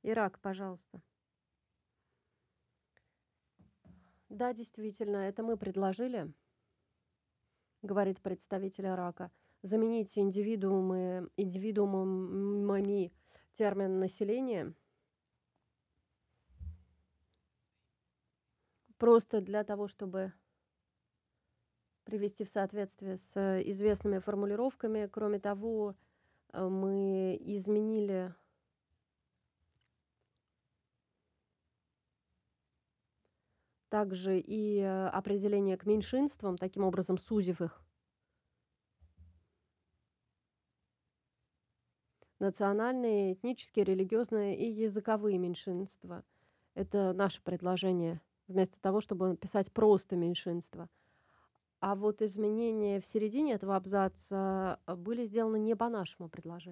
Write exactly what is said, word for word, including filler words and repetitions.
Ирак, пожалуйста. Да, действительно, это мы предложили, говорит представитель Ирака, заменить индивидуумы индивидуумами термин "население" просто для того, чтобы привести в соответствие с известными формулировками. Кроме того, э, мы изменили также и, э, определение к меньшинствам, таким образом сузив их. Национальные, этнические, религиозные и языковые меньшинства. Это наше предложение, вместо того, чтобы писать просто меньшинства. А вот изменения в середине этого абзаца, э, были сделаны не по нашему предложению.